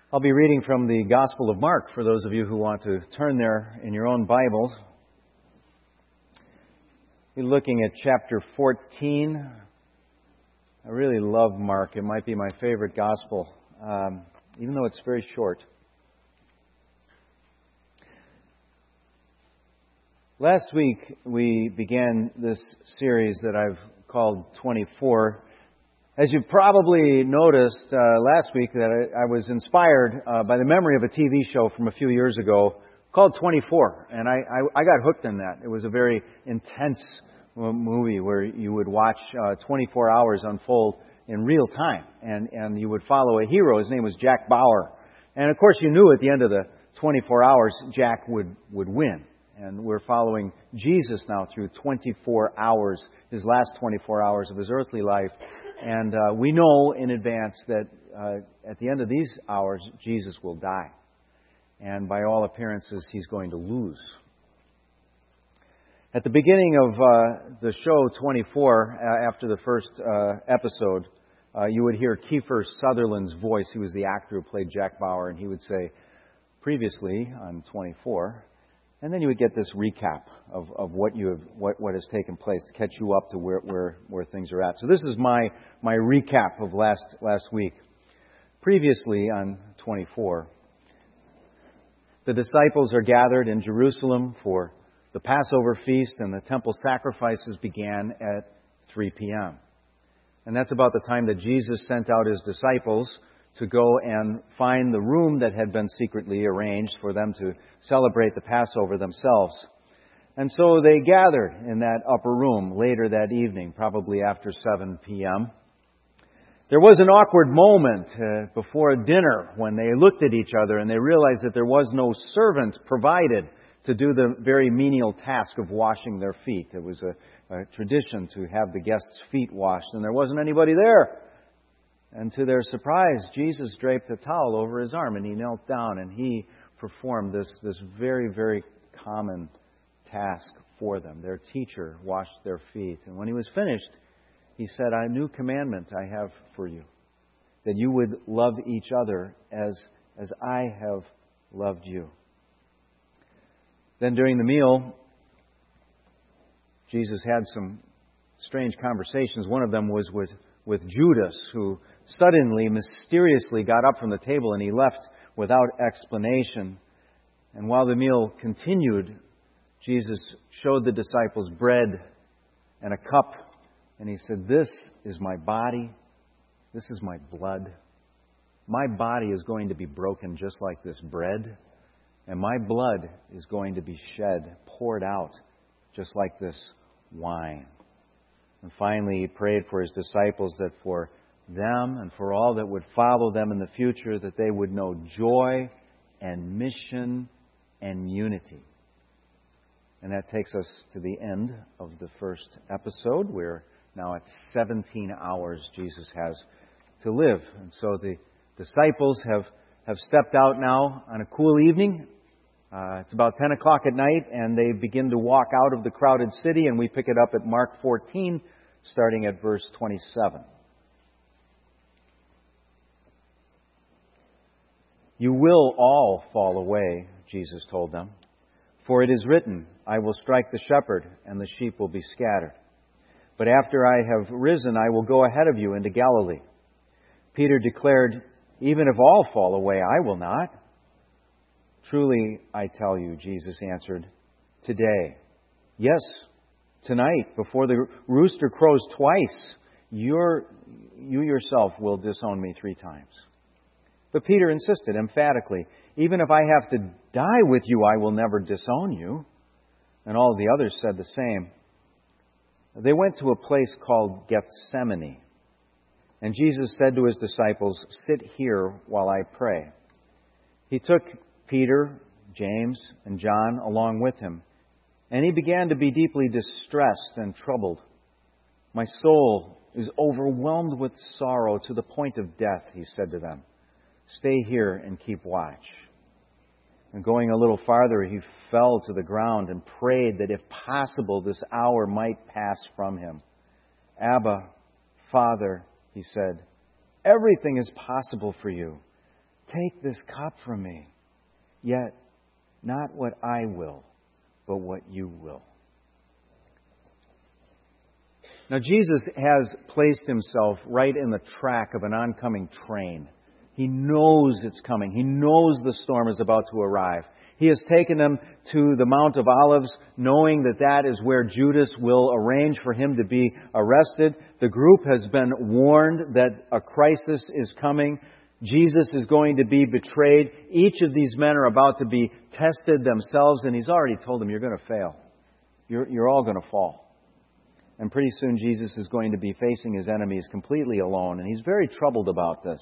I'll be reading from the Gospel of Mark for those of you who want to turn there in your own Bibles. We're looking at chapter 14. I really love Mark. It might be my favorite Gospel, even though it's very short. Last week we began this series that I've called 24. As you probably noticed last week, that I was inspired by the memory of a TV show from a few years ago called 24. And I got hooked in that. It was a very intense movie where you would watch 24 hours unfold in real time. And you would follow a hero. His name was Jack Bauer. And of course you knew at the end of the 24 hours, Jack would win. And we're following Jesus now through 24 hours, his last 24 hours of his earthly life. And we know in advance that at the end of these hours, Jesus will die. And by all appearances, he's going to lose. At the beginning of the show 24, after the first episode, you would hear Kiefer Sutherland's voice. He was the actor who played Jack Bauer, and he would say, previously on 24... And then you would get this recap of what has taken place to catch you up to where things are at. So this is my recap of last week. Previously on 24, the disciples are gathered in Jerusalem for the Passover feast, and the temple sacrifices began at 3 p.m. And that's about the time that Jesus sent out his disciples to go and find the room that had been secretly arranged for them to celebrate the Passover themselves. And so they gathered in that upper room later that evening, probably after 7 p.m. There was an awkward moment before dinner when they looked at each other and they realized that there was no servant provided to do the very menial task of washing their feet. It was a tradition to have the guests' feet washed, and there wasn't anybody there. And to their surprise, Jesus draped a towel over his arm, and he knelt down, and he performed this very, very common task for them. Their teacher washed their feet. And when he was finished, he said, "A new commandment I have for you, that you would love each other as I have loved you." Then during the meal, Jesus had some strange conversations. One of them was with Judas, who suddenly, mysteriously got up from the table and he left without explanation. And while the meal continued, Jesus showed the disciples bread and a cup, and he said, "This is my body. This is my blood. My body is going to be broken just like this bread, and my blood is going to be shed, poured out, just like this wine." And finally, he prayed for his disciples that for them and for all that would follow them in the future, that they would know joy and mission and unity. And that takes us to the end of the first episode. We're now at 17 hours Jesus has to live. And so the disciples have stepped out now on a cool evening. It's about 10 o'clock at night, and they begin to walk out of the crowded city, and we pick it up at Mark 14, starting at verse 27. "You will all fall away," Jesus told them, "for it is written, 'I will strike the shepherd, and the sheep will be scattered.' But after I have risen, I will go ahead of you into Galilee." Peter declared, "Even if all fall away, I will not." "Truly, I tell you," Jesus answered, "today, yes, tonight, before the rooster crows twice, you yourself will disown me 3 times. But Peter insisted emphatically, "Even if I have to die with you, I will never disown you." And all the others said the same. They went to a place called Gethsemane. And Jesus said to his disciples, "Sit here while I pray." He took Peter, James, and John along with him, and he began to be deeply distressed and troubled. "My soul is overwhelmed with sorrow to the point of death," he said to them. "Stay here and keep watch." And going a little farther, he fell to the ground and prayed that if possible this hour might pass from him. "Abba, Father," he said, "everything is possible for you. Take this cup from me, yet not what I will, but what you will. Now, Jesus has placed himself right in the track of an oncoming train. He knows it's coming. He knows the storm is about to arrive. He has taken them to the Mount of Olives, knowing that that is where Judas will arrange for him to be arrested. The group has been warned that a crisis is coming. Jesus is going to be betrayed. Each of these men are about to be tested themselves, and he's already told them, you're going to fail. You're all going to fall. And pretty soon Jesus is going to be facing his enemies completely alone, and he's very troubled about this.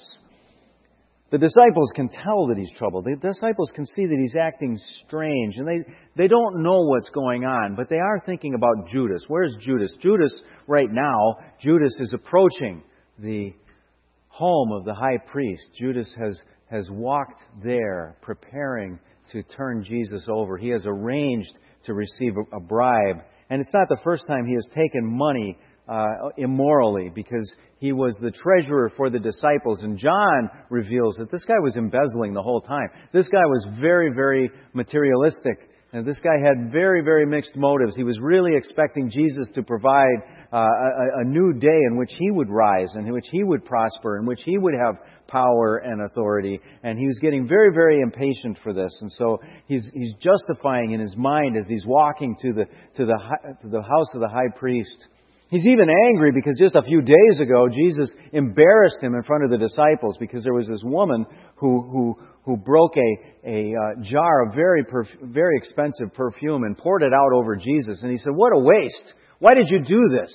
The disciples can tell that he's troubled. The disciples can see that he's acting strange, and they don't know what's going on, but they are thinking about Judas. Where's Judas? Judas, right now, Judas is approaching the home of the high priest. Judas has walked there, preparing to turn Jesus over. He has arranged to receive a bribe. And it's not the first time he has taken money immorally, because he was the treasurer for the disciples. And John reveals that this guy was embezzling the whole time. This guy was very, very materialistic. And this guy had very, very mixed motives. He was really expecting Jesus to provide a new day in which he would rise, in which he would prosper, in which he would have power and authority. And he was getting very, very impatient for this. And so he's justifying in his mind as he's walking to the house of the high priest. He's even angry because just a few days ago, Jesus embarrassed him in front of the disciples, because there was this woman who broke a jar of very expensive perfume and poured it out over Jesus. And he said, "What a waste! Why did you do this?"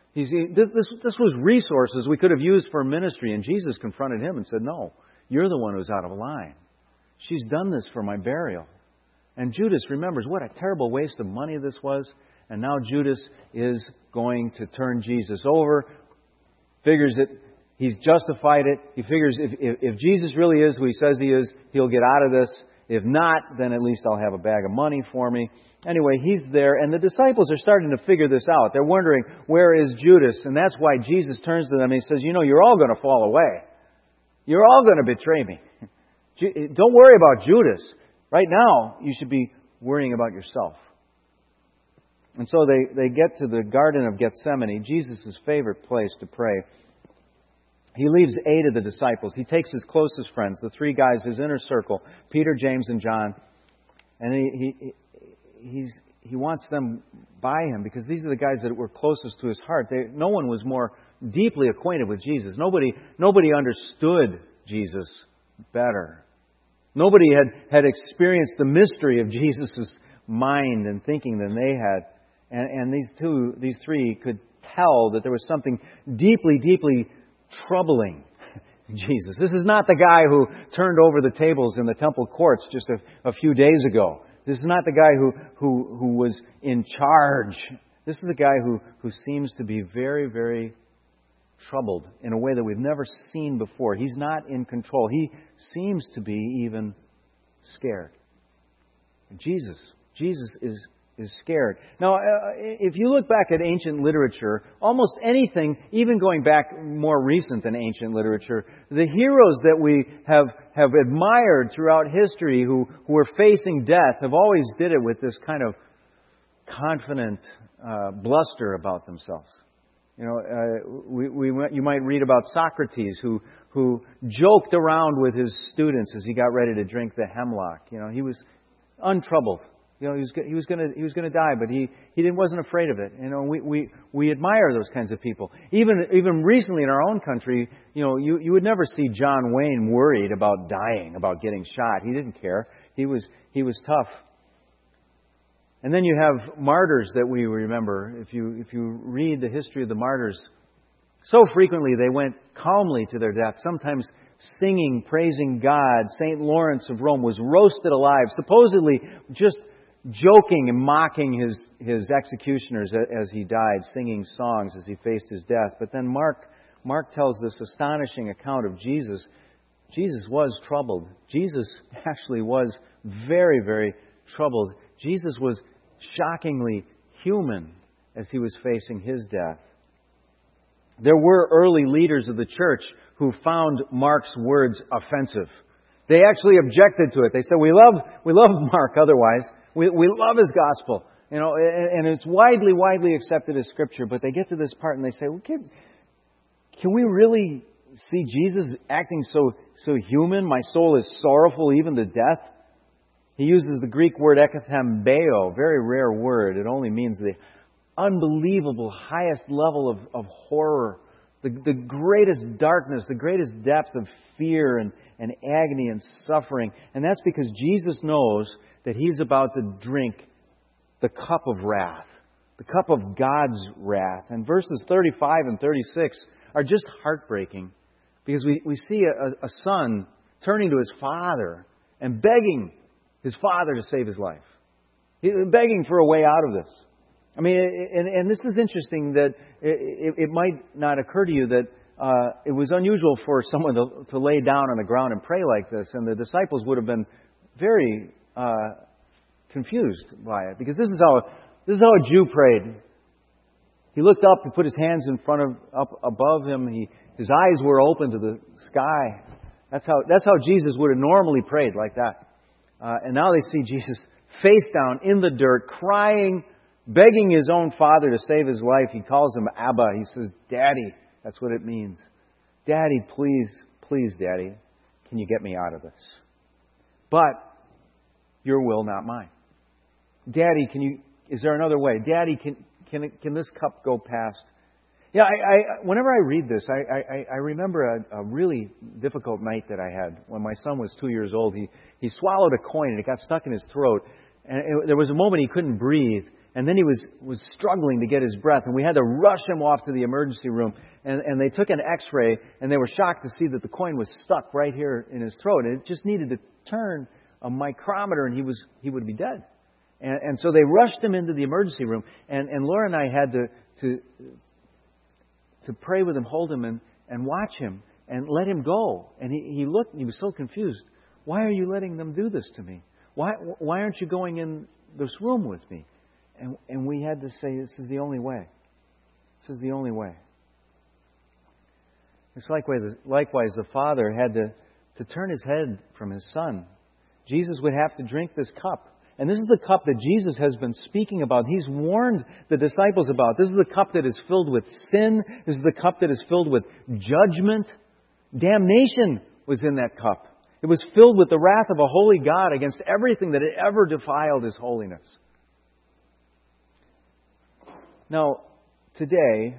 This was resources we could have used for ministry. And Jesus confronted him and said, "No, you're the one who's out of line. She's done this for my burial." And Judas remembers what a terrible waste of money this was. And now Judas is going to turn Jesus over. Figures that he's justified it. He figures if Jesus really is who he says he is, he'll get out of this. If not, then at least I'll have a bag of money for me. Anyway, he's there, and the disciples are starting to figure this out. They're wondering, where is Judas? And that's why Jesus turns to them and he says, you're all going to fall away. You're all going to betray me. Don't worry about Judas. Right now, you should be worrying about yourself. And so they get to the Garden of Gethsemane, Jesus' favorite place to pray. He leaves 8 of the disciples. He takes his closest friends, the 3 guys, his inner circle, Peter, James, and John. And he wants them by him, because these are the guys that were closest to his heart. No one was more deeply acquainted with Jesus. Nobody understood Jesus better. Nobody had experienced the mystery of Jesus' mind and thinking than they had. And these 3 could tell that there was something deeply, deeply troubling Jesus. This is not the guy who turned over the tables in the temple courts just a few days ago. This is not the guy who was in charge. This is a guy who seems to be very, very troubled in a way that we've never seen before. He's not in control. He seems to be even scared. Jesus is scared. Now, if you look back at ancient literature, almost anything, even going back more recent than ancient literature, the heroes that we have admired throughout history who were facing death have always did it with this kind of confident bluster about themselves. You might read about Socrates who joked around with his students as he got ready to drink the hemlock. He was untroubled. He was going to die, but he wasn't afraid of it. We admire those kinds of people. Even recently in our own country, you would never see John Wayne worried about dying, about getting shot. He didn't care. He was tough. And then you have martyrs that we remember. If you read the history of the martyrs, so frequently they went calmly to their death, sometimes singing, praising God. St. Lawrence of Rome was roasted alive, supposedly just joking and mocking his executioners as he died, singing songs as he faced his death. But then Mark tells this astonishing account of Jesus. Jesus was troubled. Jesus actually was very, very troubled. Jesus was shockingly human as he was facing his death. There were early leaders of the church who found Mark's words offensive. They actually objected to it. They said, we love Mark otherwise. We love his gospel. You know, and it's widely accepted as Scripture. But they get to this part and they say, well, can we really see Jesus acting so human? My soul is sorrowful even to death. He uses the Greek word ekathambeo, very rare word. It only means the unbelievable highest level of horror, the greatest darkness, the greatest depth of fear and agony and suffering. And that's because Jesus knows that He's about to drink the cup of wrath, the cup of God's wrath. And verses 35 and 36 are just heartbreaking because we see a son turning to his father and begging his father to save his life. He's begging for a way out of this. I mean, and this is interesting that it might not occur to you that it was unusual for someone to lay down on the ground and pray like this, and the disciples would have been very confused by it, because this is how a Jew prayed. He looked up, he put his hands in front of up above him, his eyes were open to the sky. That's how Jesus would have normally prayed, like that. And now they see Jesus face down in the dirt, crying, begging his own father to save his life. He calls him Abba. He says, Daddy. That's what it means. Daddy, please, Daddy, can you get me out of this? But your will, not mine. Daddy, is there another way? Daddy, can this cup go past? Yeah, whenever I read this, I remember a really difficult night that I had when my son was 2 years old. He swallowed a coin and it got stuck in his throat. And there was a moment he couldn't breathe. And then he was struggling to get his breath. And we had to rush him off to the emergency room. And they took an x-ray and they were shocked to see that the coin was stuck right here in his throat. And it just needed to turn a micrometer and he would be dead. And so they rushed him into the emergency room. And Laura and I had to pray with him, hold him, and watch him, and let him go. And he looked, and he was so confused. Why are you letting them do this to me? Why aren't you going in this room with me? And we had to say, this is the only way. This is the only way. It's likewise the Father had to turn His head from His Son. Jesus would have to drink this cup. And this is the cup that Jesus has been speaking about. He's warned the disciples about. This is the cup that is filled with sin. This is the cup that is filled with judgment. Damnation was in that cup. It was filled with the wrath of a holy God against everything that had ever defiled His holiness. Now, today,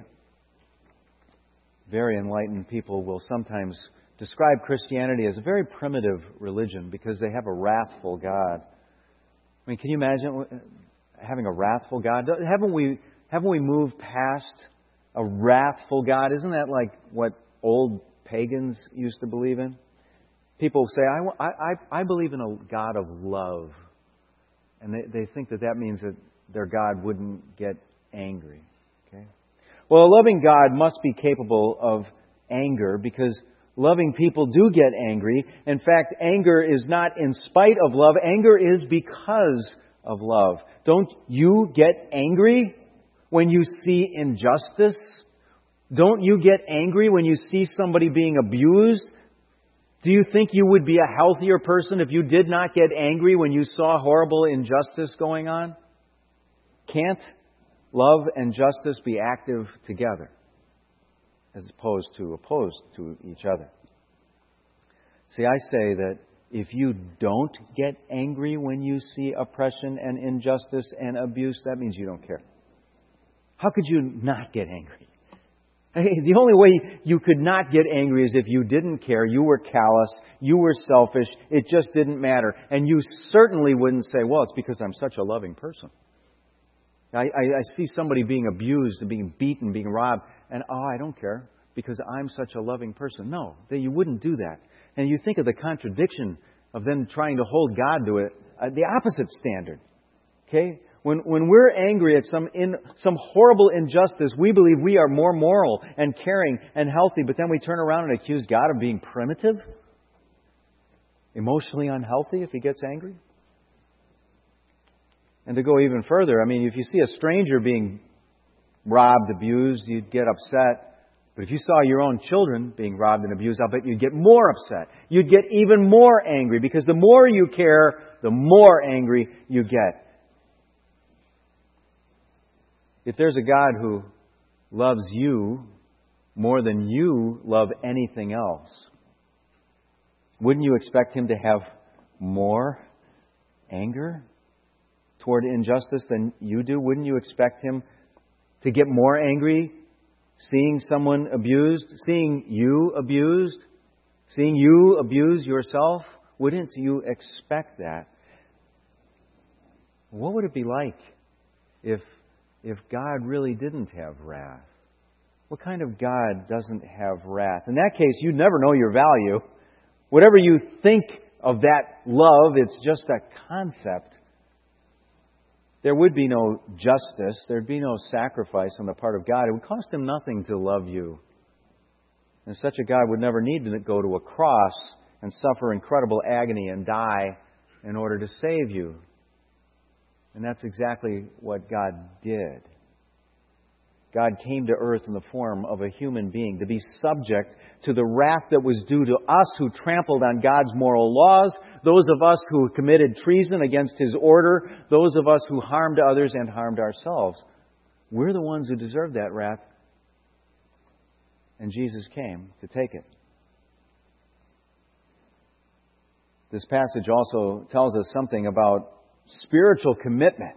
very enlightened people will sometimes describe Christianity as a very primitive religion because they have a wrathful God. I mean, can you imagine having a wrathful God? Haven't we moved past a wrathful God? Isn't that like what old pagans used to believe in? People say, I believe in a God of love. And they think that means that their God wouldn't get angry. Okay? Well, a loving God must be capable of anger because loving people do get angry. In fact, anger is not in spite of love. Anger is because of love. Don't you get angry when you see injustice? Don't you get angry when you see somebody being abused? Do you think you would be a healthier person if you did not get angry when you saw horrible injustice going on? Can't love and justice be active together, as opposed to each other? See, I say that if you don't get angry when you see oppression and injustice and abuse, that means you don't care. How could you not get angry? The only way you could not get angry is if you didn't care, you were callous, you were selfish, it just didn't matter. And you certainly wouldn't say, well, it's because I'm such a loving person. I see somebody being abused and being beaten, being robbed, and I don't care because I'm such a loving person. No, you wouldn't do that. And you think of the contradiction of them trying to hold God to it, the opposite standard. Okay? When we're angry at some horrible injustice, we believe we are more moral and caring and healthy, but then we turn around and accuse God of being primitive, emotionally unhealthy if He gets angry. And to go even further, I mean, if you see a stranger being robbed, abused, you'd get upset. But if you saw your own children being robbed and abused, I'll bet you'd get more upset. You'd get even more angry, because the more you care, the more angry you get. If there's a God who loves you more than you love anything else, wouldn't you expect Him to have more anger toward injustice than you do? Wouldn't you expect Him to get more angry seeing someone abused, seeing you abused, seeing you abuse yourself? Wouldn't you expect that? What would it be like if God really didn't have wrath? What kind of God doesn't have wrath? In that case, you'd never know your value. Whatever you think of that love, it's just a concept. There would be no justice. There'd be no sacrifice on the part of God. It would cost Him nothing to love you. And such a God would never need to go to a cross and suffer incredible agony and die in order to save you. And that's exactly what God did. God came to earth in the form of a human being to be subject to the wrath that was due to us who trampled on God's moral laws, those of us who committed treason against His order, those of us who harmed others and harmed ourselves. We're the ones who deserve that wrath. And Jesus came to take it. This passage also tells us something about spiritual commitment.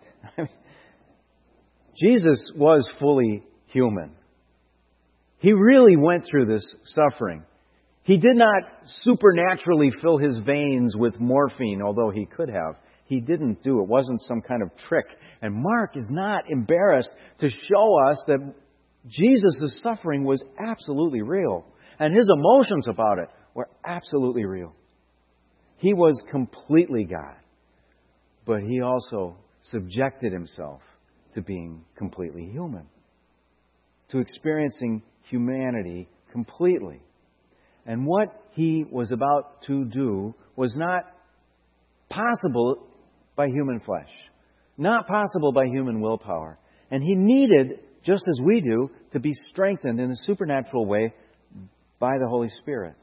Jesus was fully human. He really went through this suffering. He did not supernaturally fill His veins with morphine, although He could have. He didn't do it. It wasn't some kind of trick. And Mark is not embarrassed to show us that Jesus' suffering was absolutely real. And His emotions about it were absolutely real. He was completely God. But He also subjected Himself to being completely human, to experiencing humanity completely. And what He was about to do was not possible by human flesh, not possible by human willpower. And He needed, just as we do, to be strengthened in a supernatural way by the Holy Spirit.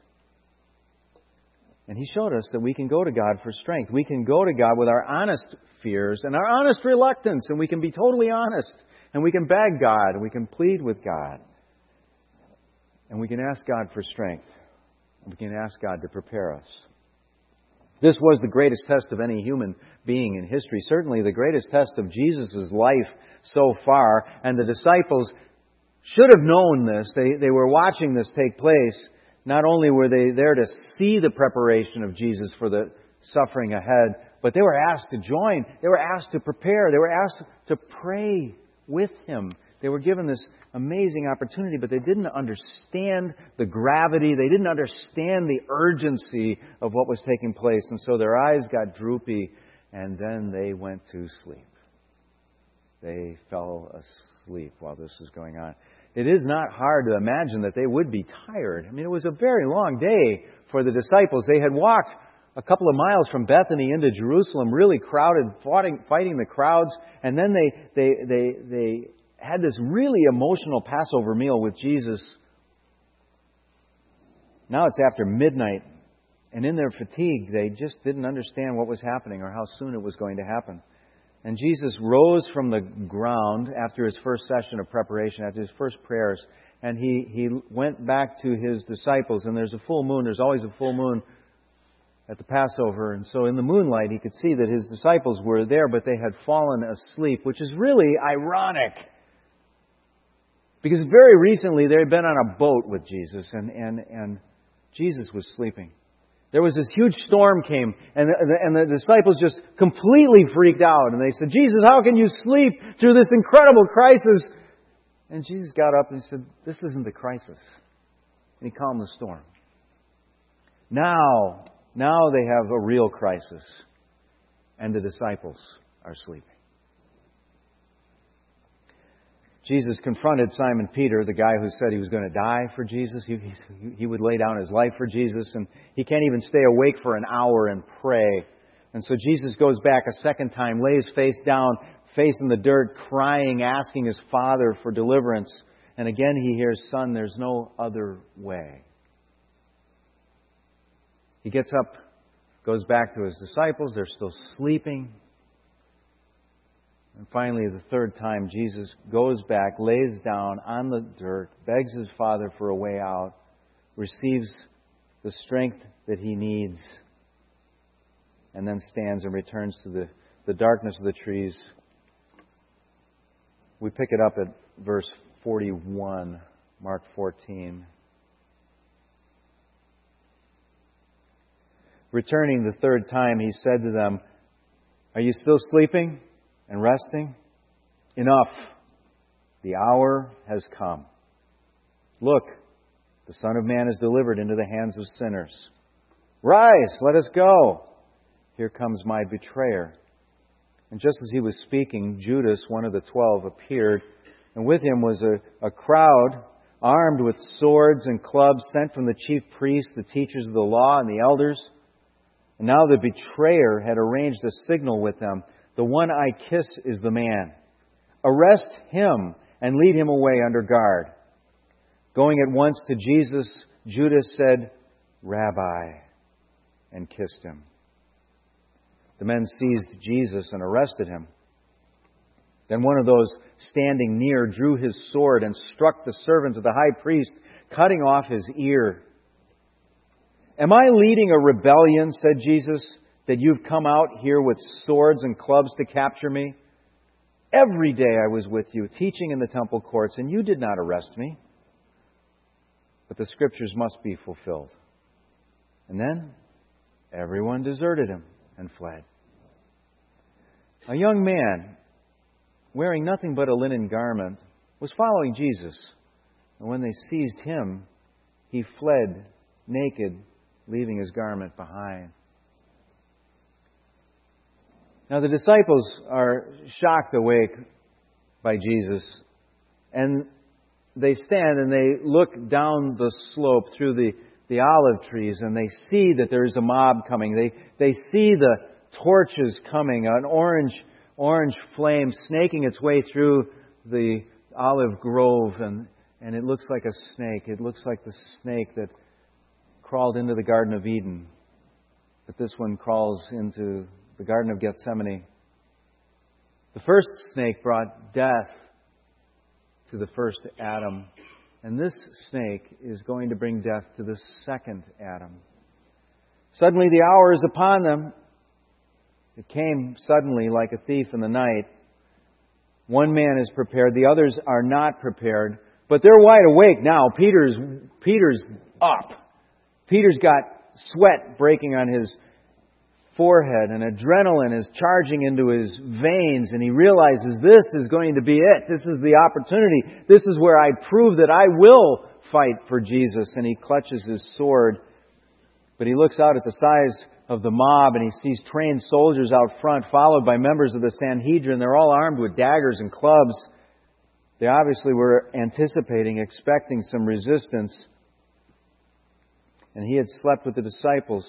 And He showed us that we can go to God for strength. We can go to God with our honest fears and our honest reluctance, and we can be totally honest, and we can beg God, and we can plead with God. And we can ask God for strength. And we can ask God to prepare us. This was the greatest test of any human being in history. Certainly the greatest test of Jesus' life so far. And the disciples should have known this. They were watching this take place. Not only were they there to see the preparation of Jesus for the suffering ahead, but they were asked to join. They were asked to prepare. They were asked to pray with Him. They were given this amazing opportunity, but they didn't understand the gravity. They didn't understand the urgency of what was taking place. And so their eyes got droopy, and then they went to sleep. They fell asleep while this was going on. It is not hard to imagine that they would be tired. I mean, it was a very long day for the disciples. They had walked a couple of miles from Bethany into Jerusalem, really crowded, fighting the crowds. And then they had this really emotional Passover meal with Jesus. Now it's after midnight. And in their fatigue, they just didn't understand what was happening or how soon it was going to happen. And Jesus rose from the ground after His first session of preparation, after His first prayers, and He went back to His disciples. And there's a full moon. There's always a full moon at the Passover. And so in the moonlight, He could see that His disciples were there, but they had fallen asleep, which is really ironic. Because very recently they had been on a boat with Jesus, and Jesus was sleeping. There was this huge storm came, and the disciples just completely freaked out. And they said, Jesus, how can you sleep through this incredible crisis? And Jesus got up and He said, this isn't the crisis. And He calmed the storm. Now they have a real crisis. And the disciples are sleeping. Jesus confronted Simon Peter, the guy who said he was going to die for Jesus. He would lay down his life for Jesus, and he can't even stay awake for an hour and pray. And so Jesus goes back a second time, lays face down, face in the dirt, crying, asking His Father for deliverance. And again he hears, "Son, there's no other way." He gets up, goes back to his disciples. They're still sleeping. And finally, the third time, Jesus goes back, lays down on the dirt, begs his Father for a way out, receives the strength that he needs, and then stands and returns to the darkness of the trees. We pick it up at verse 41, Mark 14. Returning the third time, he said to them, "Are you still sleeping and resting? Enough. The hour has come. Look, the Son of Man is delivered into the hands of sinners. Rise, let us go. Here comes my betrayer." And just as he was speaking, Judas, one of the 12, appeared, and with him was a crowd armed with swords and clubs sent from the chief priests, the teachers of the law, and the elders. And now the betrayer had arranged a signal with them. "The one I kiss is the man. Arrest him and lead him away under guard." Going at once to Jesus, Judas said, "Rabbi," and kissed him. The men seized Jesus and arrested him. Then one of those standing near drew his sword and struck the servant of the high priest, cutting off his ear. "Am I leading a rebellion," said Jesus, "that you've come out here with swords and clubs to capture me? Every day I was with you, teaching in the temple courts, and you did not arrest me. But the Scriptures must be fulfilled." And then everyone deserted him and fled. A young man, wearing nothing but a linen garment, was following Jesus. And when they seized him, he fled naked, leaving his garment behind. Now the disciples are shocked awake by Jesus, and they stand and they look down the slope through the olive trees, and they see that there's a mob coming. They see the torches coming, an orange flame snaking its way through the olive grove, and it looks like a snake. It looks like the snake that crawled into the Garden of Eden. But this one crawls into the Garden of Gethsemane. The first snake brought death to the first Adam. And this snake is going to bring death to the second Adam. Suddenly the hour is upon them. It came suddenly like a thief in the night. One man is prepared, the others are not prepared. But they're wide awake now. Peter's up. Peter's got sweat breaking on his forehead, and adrenaline is charging into his veins, and he realizes this is going to be it. This is the opportunity. This is where I prove that I will fight for Jesus. And he clutches his sword. But he looks out at the size of the mob, and he sees trained soldiers out front, followed by members of the Sanhedrin. They're all armed with daggers and clubs. They obviously were anticipating, expecting some resistance. And he had slept with the disciples.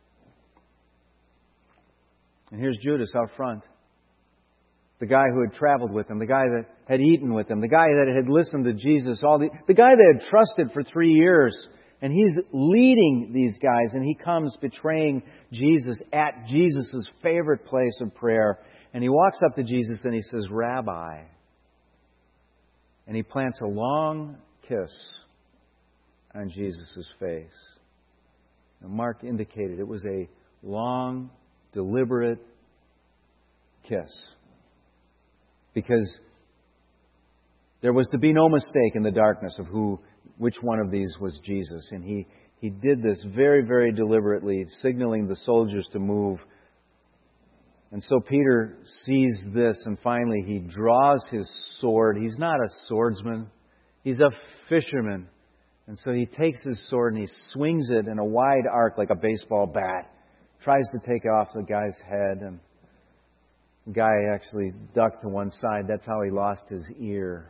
And here's Judas out front. The guy who had traveled with him, the guy that had eaten with him, the guy that had listened to Jesus, the guy that had trusted for 3 years. And he's leading these guys, and he comes betraying Jesus at Jesus' favorite place of prayer. And he walks up to Jesus and he says, "Rabbi." And he plants a long kiss on Jesus' face. And Mark indicated it was a long, deliberate kiss. Because there was to be no mistake in the darkness of which one of these was Jesus. And he did this very, very deliberately, signaling the soldiers to move. And so Peter sees this, and finally he draws his sword. He's not a swordsman. He's a fisherman. And so he takes his sword and he swings it in a wide arc like a baseball bat. Tries to take off the guy's head, and the guy actually ducked to one side. That's how he lost his ear.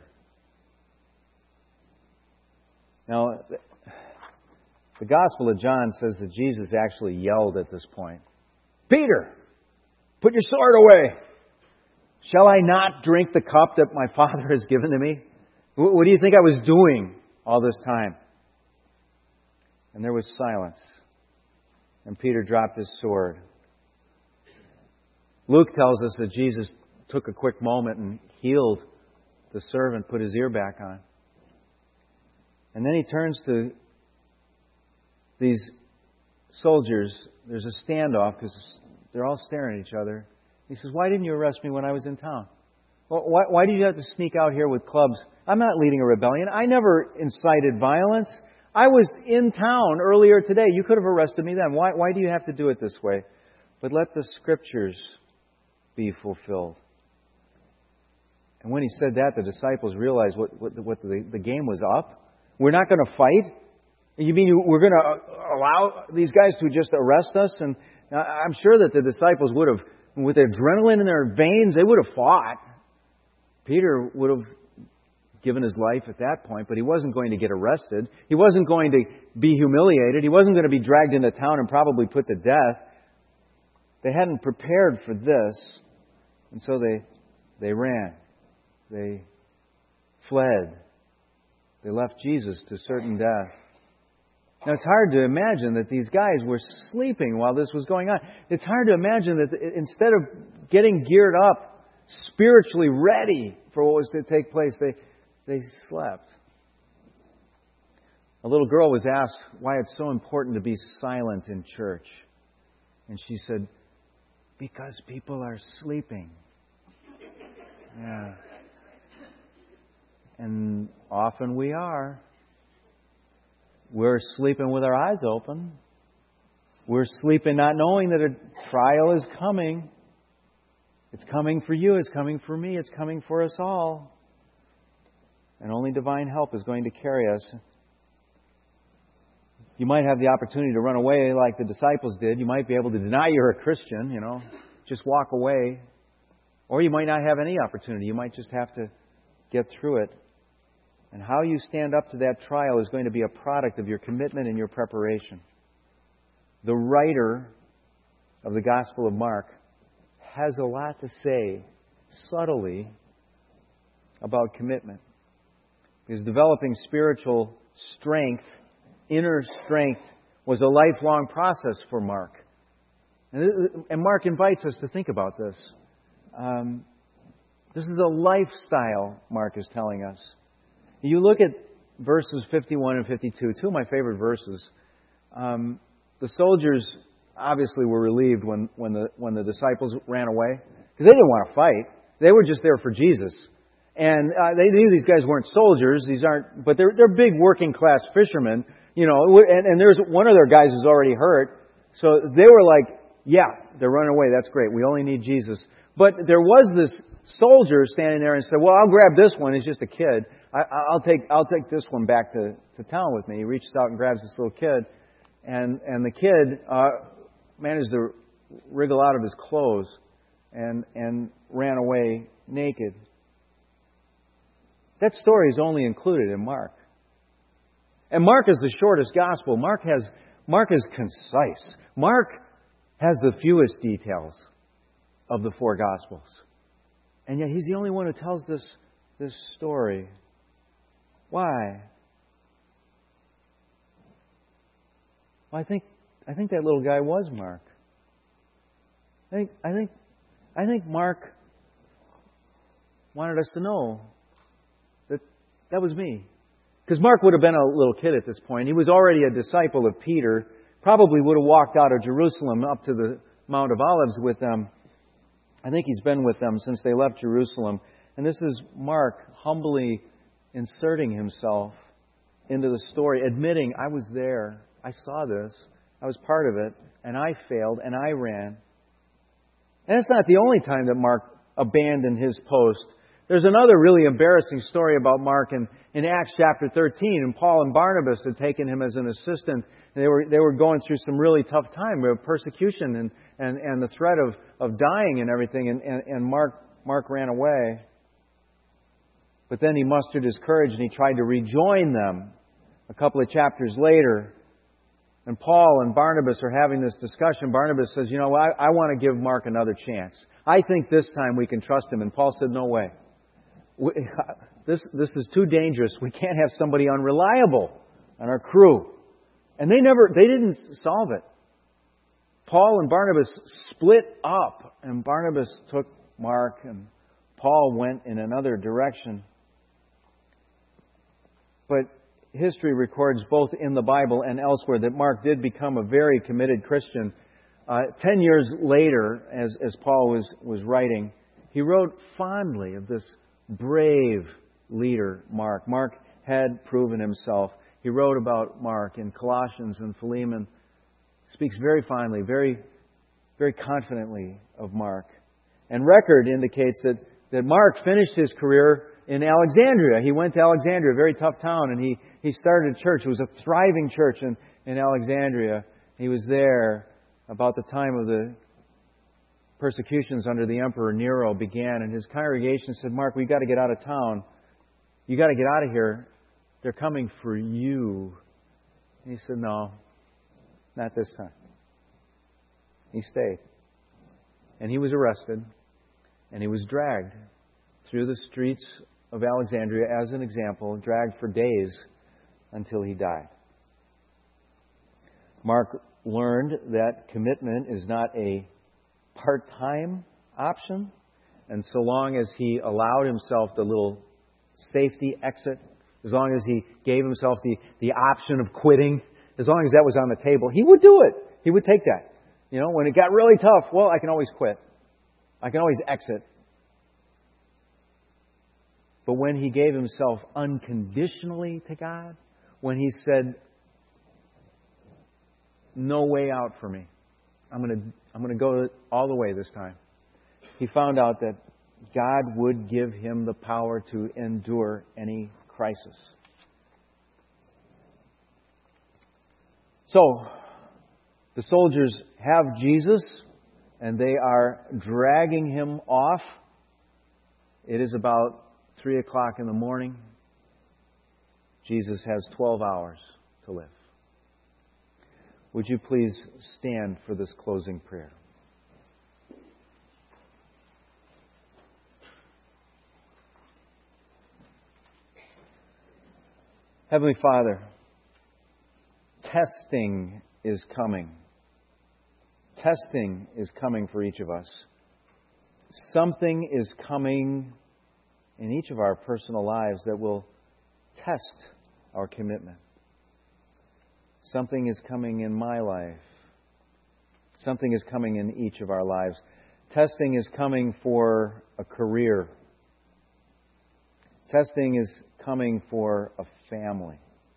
Now, the Gospel of John says that Jesus actually yelled at this point, "Peter, put your sword away. Shall I not drink the cup that my Father has given to me?" What do you think I was doing all this time? And there was silence. And Peter dropped his sword. Luke tells us that Jesus took a quick moment and healed the servant, put his ear back on. And then he turns to these soldiers. There's a standoff because they're all staring at each other. He says, "Why didn't you arrest me when I was in town? Well, why did you have to sneak out here with clubs? I'm not leading a rebellion. I never incited violence. I was in town earlier today. You could have arrested me then. Why do you have to do it this way? But let the Scriptures be fulfilled." And when he said that, the disciples realized what the game was up. We're not going to fight? You mean we're going to allow these guys to just arrest us? And I'm sure that the disciples would have, with adrenaline in their veins, they would have fought. Peter would have given his life at that point, but he wasn't going to get arrested. He wasn't going to be humiliated. He wasn't going to be dragged into town and probably put to death. They hadn't prepared for this, and so they ran. They fled. They left Jesus to certain death. Now, it's hard to imagine that these guys were sleeping while this was going on. It's hard to imagine that instead of getting geared up, spiritually ready for what was to take place, they slept. A little girl was asked why it's so important to be silent in church. And she said, "Because people are sleeping." Yeah. And often we are. We're sleeping with our eyes open. We're sleeping not knowing that a trial is coming. It's coming for you. It's coming for me. It's coming for us all. And only divine help is going to carry us. You might have the opportunity to run away like the disciples did. You might be able to deny you're a Christian, just walk away. Or you might not have any opportunity. You might just have to get through it. And how you stand up to that trial is going to be a product of your commitment and your preparation. The writer of the Gospel of Mark has a lot to say, subtly, about commitment. Because developing spiritual strength, inner strength, was a lifelong process for Mark. And Mark invites us to think about this. This is a lifestyle, Mark is telling us. You look at verses 51 and 52, two of my favorite verses. The soldiers obviously were relieved when the disciples ran away, because they didn't want to fight. They were just there for Jesus, and they knew these guys weren't soldiers. But they're big working class fishermen, And there's one of their guys who's already hurt, so they were like, "Yeah, they're running away. That's great. We only need Jesus." But there was this soldier standing there and said, "Well, I'll grab this one. He's just a kid. I'll take this one back to town with me." He reaches out and grabs this little kid, and the kid managed to wriggle out of his clothes and ran away naked. That story is only included in Mark, and Mark is the shortest gospel. Mark is concise. Mark has the fewest details of the four Gospels. And yet he's the only one who tells this story. Why? Well, I think that little guy was Mark. I think Mark wanted us to know that was me. Because Mark would have been a little kid at this point. He was already a disciple of Peter. Probably would have walked out of Jerusalem up to the Mount of Olives with them. I think he's been with them since they left Jerusalem. And this is Mark humbly inserting himself into the story, admitting, "I was there. I saw this. I was part of it. And I failed. And I ran." And it's not the only time that Mark abandoned his post. There's another really embarrassing story about Mark in Acts chapter 13. And Paul and Barnabas had taken him as an assistant. They were going through some really tough time, persecution and the threat of dying and everything. And Mark ran away. But then he mustered his courage and he tried to rejoin them a couple of chapters later. And Paul and Barnabas are having this discussion. Barnabas says, I want to give Mark another chance. I think this time we can trust him. And Paul said, "No way. this is too dangerous. We can't have somebody unreliable on our crew. And they didn't solve it. Paul and Barnabas split up, and Barnabas took Mark, and Paul went in another direction. But history records both in the Bible and elsewhere that Mark did become a very committed Christian. 10 years later, as Paul was writing, he wrote fondly of this brave leader, Mark. Mark had proven himself. He wrote about Mark in Colossians and Philemon. Speaks very fondly, very, very confidently of Mark. And record indicates that Mark finished his career in Alexandria. He went to Alexandria, a very tough town, and he started a church. It was a thriving church in Alexandria. He was there about the time of the persecutions under the Emperor Nero began, and his congregation said, Mark, we've got to get out of town. You've got to get out of here. They're coming for you. And he said, no, not this time. He stayed. And he was arrested, and he was dragged through the streets of Alexandria as an example, dragged for days until he died. Mark learned that commitment is not a part-time option, and so long as he allowed himself the little safety exit, as long as he gave himself the option of quitting, as long as that was on the table, he would do it. He would take that. You know, when it got really tough, well, I can always quit. I can always exit. But when he gave himself unconditionally to God, when he said, no way out for me, I'm going to go all the way this time, he found out that God would give him the power to endure any crisis. So, the soldiers have Jesus, and they are dragging him off. It is about 3 o'clock in the morning. Jesus has 12 hours to live. Would you please stand for this closing prayer? Heavenly Father, testing is coming. Testing is coming for each of us. Something is coming in each of our personal lives that will test our commitment. Something is coming in my life. Something is coming in each of our lives. Testing is coming for a career. Testing is coming for a family.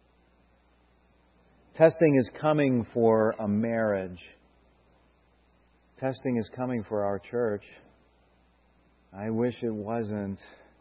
Testing is coming for a marriage. Testing is coming for our church. I wish it wasn't.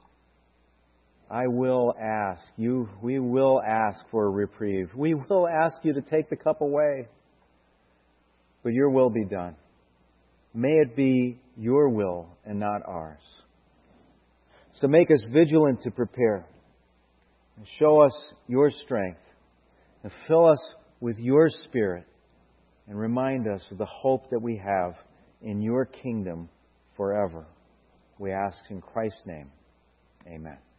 I will ask you, we will ask for a reprieve. We will ask you to take the cup away. But your will be done. May it be your will and not ours. So make us vigilant to prepare. And show us your strength. And fill us with your Spirit. And remind us of the hope that we have in your kingdom forever. We ask in Christ's name. Amen.